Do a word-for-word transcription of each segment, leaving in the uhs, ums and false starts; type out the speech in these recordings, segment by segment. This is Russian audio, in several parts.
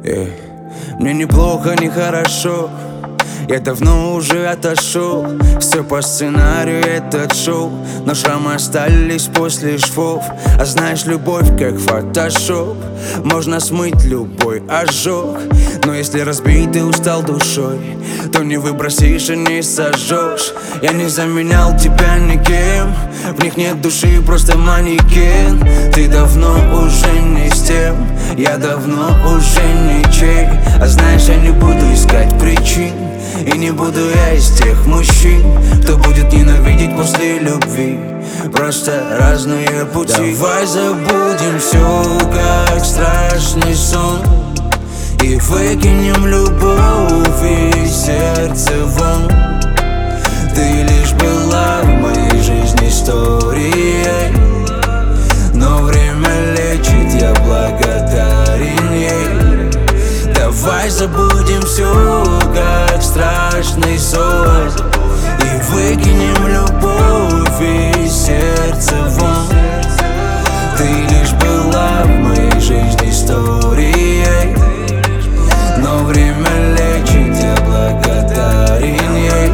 Эй, мне неплохо, не хорошо. Я давно уже отошел. Все по сценарию этот шоу, но шрамы остались после швов. А знаешь, любовь как фотошоп, можно смыть любой ожог. Но если разбит и устал душой, то не выбросишь и не сожжешь. Я не заменял тебя никем, в них нет души, просто манекен. Ты давно уже не с тем, я давно уже ничей. А знаешь, я не буду искать причин, и не буду я из тех мужчин, кто будет ненавидеть после любви. Просто разные пути. Давай забудем все, как страшный сон, и выкинем любовь из сердца вон. Ты лишь была в моей жизни историей, но время лечит, я благодарен ей. Давай забудем все, как страшный сон, и выкинем любовь из сердца вон. Ты лишь была в моей жизни историей, но время лечит, я благодарен ей.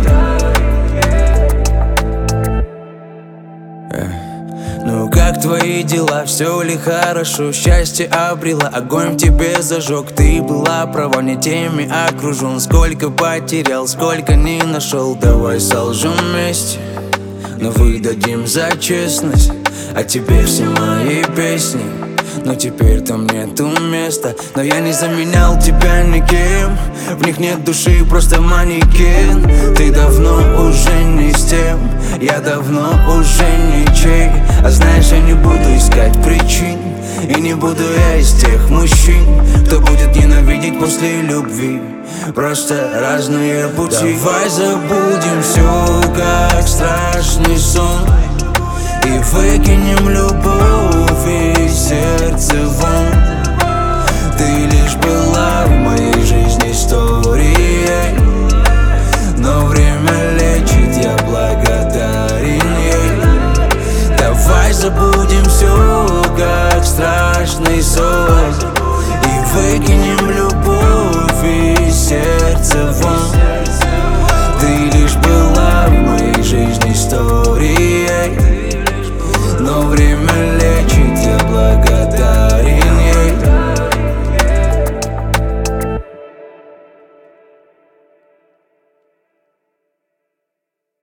Ну как твои дела, все ли хорошо? Счастье обрела, огонь в тебе зажег. Ты была права, не теми окружен. Сколько потерял, сколько не нашел. Давай солжем вместе, но выдадим за честность. А тебе все мои песни, но теперь там нету места. Но я не заменял тебя никем, в них нет души, просто манекен. Ты давно уже не с тем, я давно уже ничей. А знаешь, я не буду искать причин, и не буду я из тех мужчин, кто будет ненавидеть после любви. Просто разные пути. Давай забудем все, как страшный сон, и выкинем любовь